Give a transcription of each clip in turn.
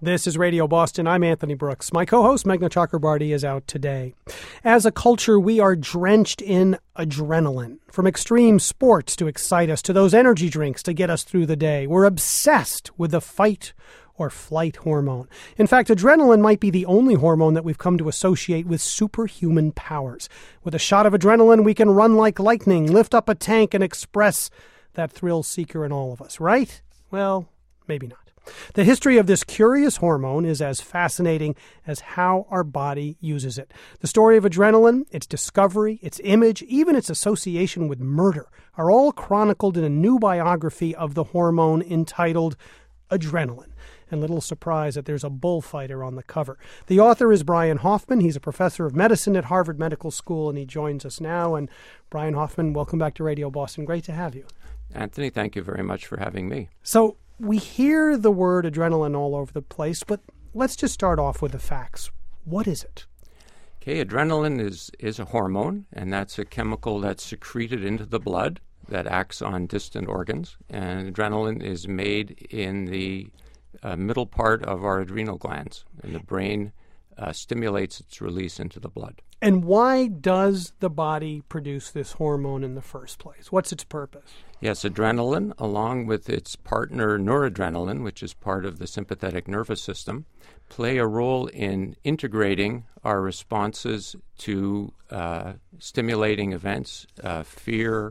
This is Radio Boston. I'm Anthony Brooks. My co-host, Meghna Chakrabarty, is out today. As a culture, we are drenched in adrenaline. From extreme sports to excite us, to those energy drinks to get us through the day. We're obsessed with the fight or flight hormone. In fact, adrenaline might be the only hormone that we've come to associate with superhuman powers. With a shot of adrenaline, we can run like lightning, lift up a tank, and express that thrill seeker in all of us, right? Well, maybe not. The history of this curious hormone is as fascinating as how our body uses it. The story of adrenaline, its discovery, its image, even its association with murder are all chronicled in a new biography of the hormone entitled Adrenaline. And little surprise that there's a bullfighter on the cover. The author is Brian Hoffman. He's a professor of medicine at Harvard Medical School, and he joins us now. And Brian Hoffman, welcome back to Radio Boston. Great to have you. Anthony, thank you very much for having me. So we hear the word adrenaline all over the place, but let's just start off with the facts. What is it? Okay, adrenaline is a hormone, and that's a chemical that's secreted into the blood that acts on distant organs. And adrenaline is made in the middle part of our adrenal glands, and the brain stimulates its release into the blood. And why does the body produce this hormone in the first place? What's its purpose? Yes, adrenaline, along with its partner noradrenaline, which is part of the sympathetic nervous system, play a role in integrating our responses to stimulating events, fear,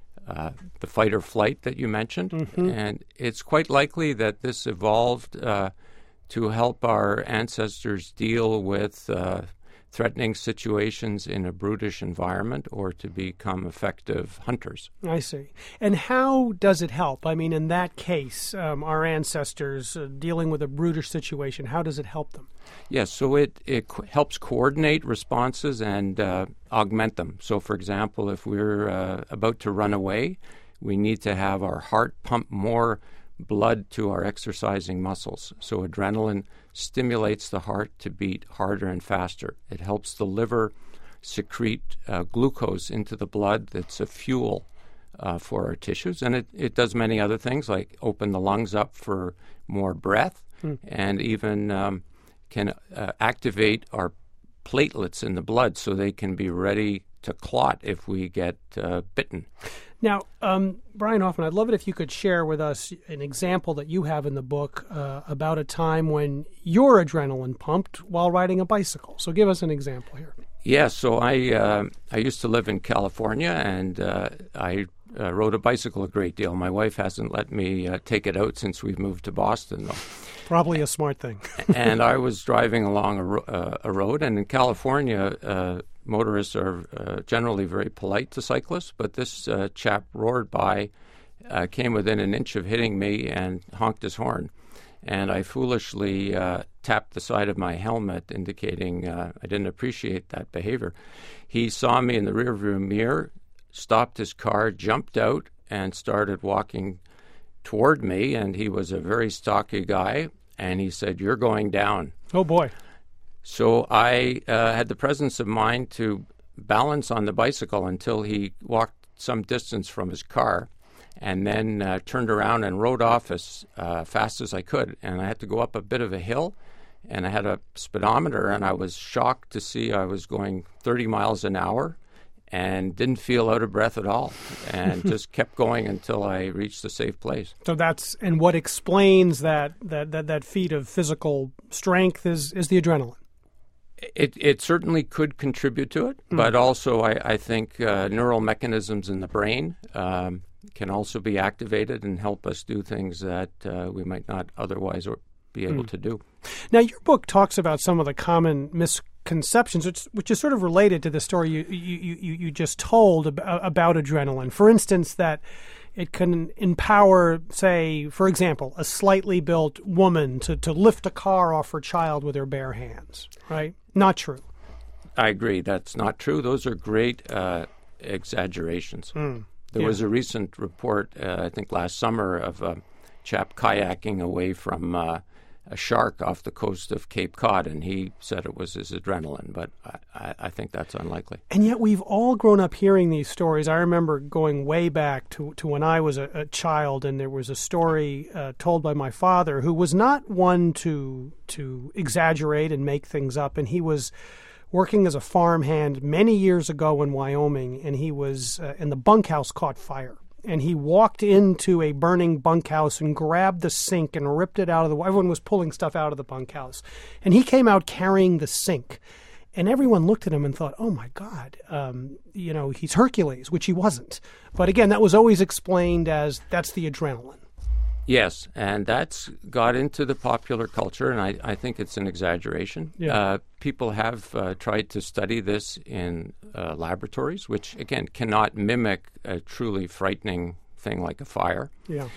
the fight or flight that you mentioned. Mm-hmm. And it's quite likely that this evolved to help our ancestors deal with threatening situations in a brutish environment or to become effective hunters. I see. And how does it help? I mean, in that case, our ancestors dealing with a brutish situation, how does it help them? Yes, so it helps coordinate responses and augment them. So, for example, if we're about to run away, we need to have our heart pump more blood to our exercising muscles. So adrenaline stimulates the heart to beat harder and faster. It helps the liver secrete glucose into the blood that's a fuel for our tissues. And it does many other things, like open the lungs up for more breath and even can activate our platelets in the blood so they can be ready to clot if we get bitten. Now, Brian Hoffman, I'd love it if you could share with us an example that you have in the book about a time when your adrenaline pumped while riding a bicycle. So give us an example here. Yeah, so I used to live in California, and I rode a bicycle a great deal. My wife hasn't let me take it out since we've moved to Boston, though. Probably a smart thing. And I was driving along a road, and in California, motorists are generally very polite to cyclists, but this chap roared by, came within an inch of hitting me and honked his horn. And I foolishly tapped the side of my helmet, indicating I didn't appreciate that behavior. He saw me in the rearview mirror, stopped his car, jumped out, and started walking toward me. And he was a very stocky guy, and he said, "You're going down." Oh, boy. So I had the presence of mind to balance on the bicycle until he walked some distance from his car and then turned around and rode off as fast as I could. And I had to go up a bit of a hill, and I had a speedometer, and I was shocked to see I was going 30 miles an hour and didn't feel out of breath at all, and just kept going until I reached a safe place. So and what explains that feat of physical strength is the adrenaline. It certainly could contribute to it, but also I think neural mechanisms in the brain can also be activated and help us do things that we might not otherwise be able to do. Now, your book talks about some of the common misconceptions, which is sort of related to the story you just told about adrenaline. For instance, that it can empower, say, for example, a slightly built woman to lift a car off her child with her bare hands, right? Not true. I agree. That's not true. Those are great exaggerations. There was a recent report, I think last summer, of a chap kayaking away from a shark off the coast of Cape Cod, and he said it was his adrenaline, but I think that's unlikely. And yet we've all grown up hearing these stories. I remember going way back to when I was a child, and there was a story told by my father, who was not one to exaggerate and make things up, and he was working as a farmhand many years ago in Wyoming, and he was and the bunkhouse caught fire. And he walked into a burning bunkhouse and grabbed the sink and ripped it out of the... Everyone was pulling stuff out of the bunkhouse. And he came out carrying the sink. And everyone looked at him and thought, oh, my God, he's Hercules, which he wasn't. But again, that was always explained as that's the adrenaline. Yes, and that's got into the popular culture, and I think it's an exaggeration. Yeah. People have tried to study this in laboratories, which, again, cannot mimic a truly frightening thing like a fire. Yeah.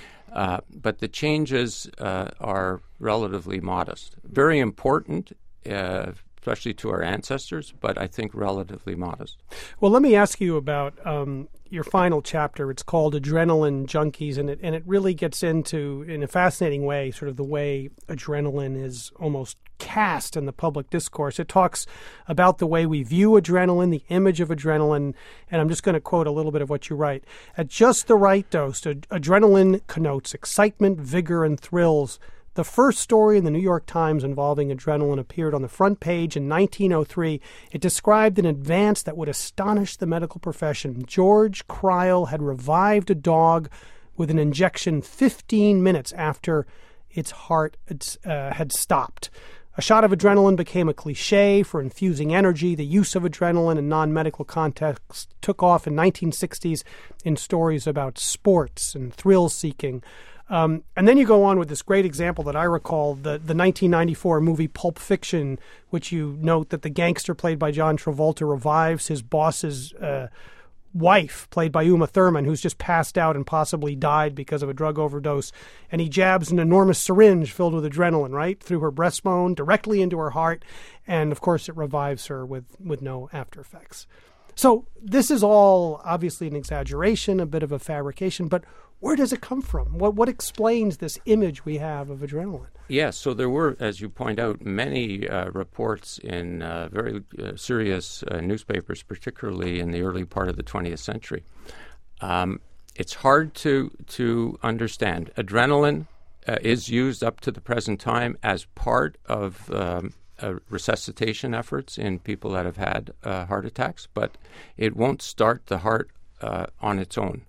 But the changes are relatively modest. Very important, especially to our ancestors, but I think relatively modest. Well, let me ask you about your final chapter. It's called Adrenaline Junkies, and it really gets into, in a fascinating way, sort of the way adrenaline is almost cast in the public discourse. It talks about the way we view adrenaline, the image of adrenaline, and I'm just going to quote a little bit of what you write. At just the right dose, adrenaline connotes excitement, vigor, and thrills. The first story in the New York Times involving adrenaline appeared on the front page in 1903. It described an advance that would astonish the medical profession. George Cryle had revived a dog with an injection 15 minutes after its heart had stopped. A shot of adrenaline became a cliche for infusing energy. The use of adrenaline in non-medical contexts took off in 1960s in stories about sports and thrill-seeking. And then you go on with this great example that I recall, the 1994 movie Pulp Fiction, which you note that the gangster played by John Travolta revives his boss's wife, played by Uma Thurman, who's just passed out and possibly died because of a drug overdose. And he jabs an enormous syringe filled with adrenaline, right, through her breastbone, directly into her heart. And, of course, it revives her with no after effects. So this is all obviously an exaggeration, a bit of a fabrication, but where does it come from? What explains this image we have of adrenaline? Yes, so there were, as you point out, many reports in very serious newspapers, particularly in the early part of the 20th century. It's hard to understand. Adrenaline is used up to the present time as part of resuscitation efforts in people that have had heart attacks, but it won't start the heart on its own.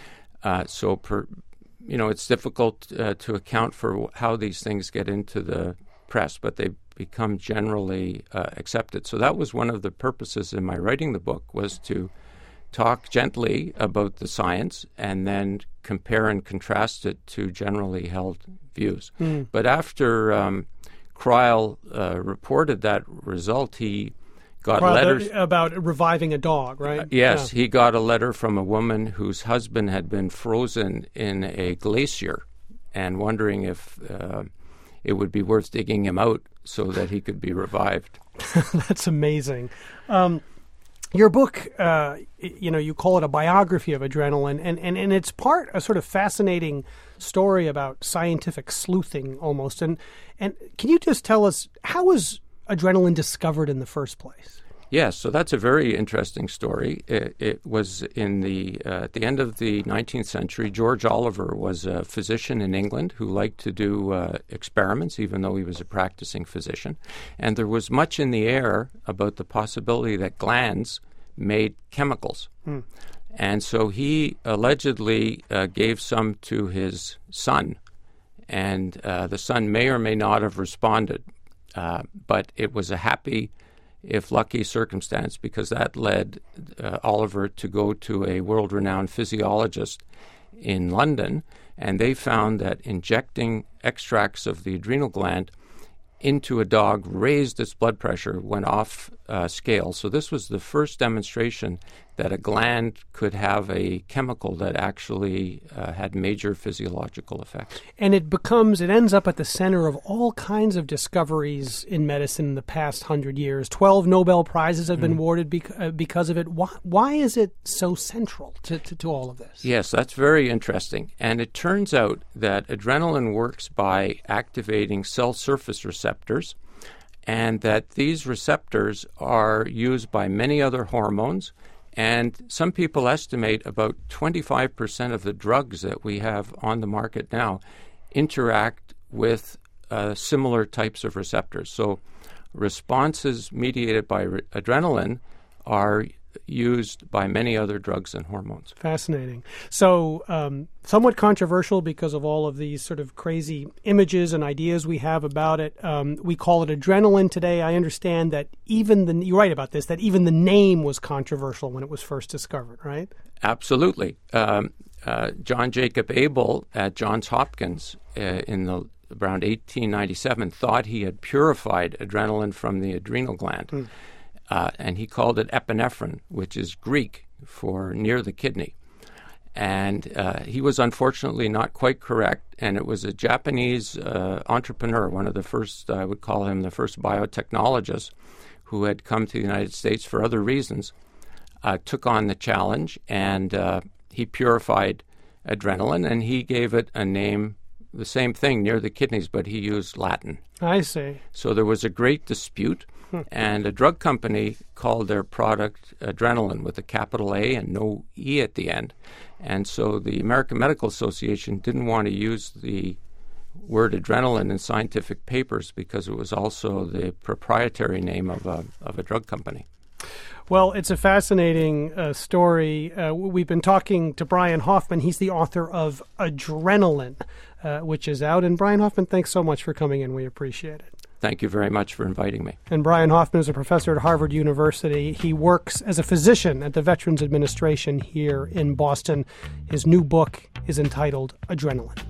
It's difficult to account for how these things get into the press, but they become generally accepted. So that was one of the purposes in my writing the book, was to talk gently about the science and then compare and contrast it to generally held views. But after Cryle reported that result, he got letters about reviving a dog, right? Yes, yeah. He got a letter from a woman whose husband had been frozen in a glacier and wondering if it would be worth digging him out so that he could be revived. That's amazing. Your book, you call it a biography of adrenaline, and it's part a sort of fascinating story about scientific sleuthing almost. And can you just tell us, how was adrenaline discovered in the first place? Yes, so that's a very interesting story. It was in at the end of the 19th century. George Oliver was a physician in England who liked to do experiments, even though he was a practicing physician. And there was much in the air about the possibility that glands made chemicals. And so he allegedly gave some to his son. And the son may or may not have responded. But it was a happy, if lucky, circumstance, because that led Oliver to go to a world-renowned physiologist in London, and they found that injecting extracts of the adrenal gland into a dog, raised its blood pressure, went off scale. So this was the first demonstration that a gland could have a chemical that actually had major physiological effects. And it ends up at the center of all kinds of discoveries in medicine in the past 100 years. 12 Nobel Prizes have been awarded because of it. Why is it so central to all of this? Yes, that's very interesting. And it turns out that adrenaline works by activating cell surface receptors, and that these receptors are used by many other hormones. And some people estimate about 25% of the drugs that we have on the market now interact with similar types of receptors. So responses mediated by adrenaline are used by many other drugs and hormones. Fascinating. So somewhat controversial because of all of these sort of crazy images and ideas we have about it. We call it adrenaline today. I understand that you're right about this, that even the name was controversial when it was first discovered, right? Absolutely. John Jacob Abel at Johns Hopkins around 1897 thought he had purified adrenaline from the adrenal gland. And he called it epinephrine, which is Greek for near the kidney. And he was unfortunately not quite correct. And it was a Japanese entrepreneur, one of the first, I would call him the first biotechnologist, who had come to the United States for other reasons, took on the challenge, and he purified adrenaline, and he gave it a name, the same thing, near the kidneys, but he used Latin. I see. So there was a great dispute. And a drug company called their product adrenaline with a capital A and no E at the end. And so the American Medical Association didn't want to use the word adrenaline in scientific papers because it was also the proprietary name of a drug company. Well, it's a fascinating story. We've been talking to Brian Hoffman. He's the author of Adrenaline, which is out. And Brian Hoffman, thanks so much for coming in. We appreciate it. Thank you very much for inviting me. And Brian Hoffman is a professor at Harvard University. He works as a physician at the Veterans Administration here in Boston. His new book is entitled Adrenaline.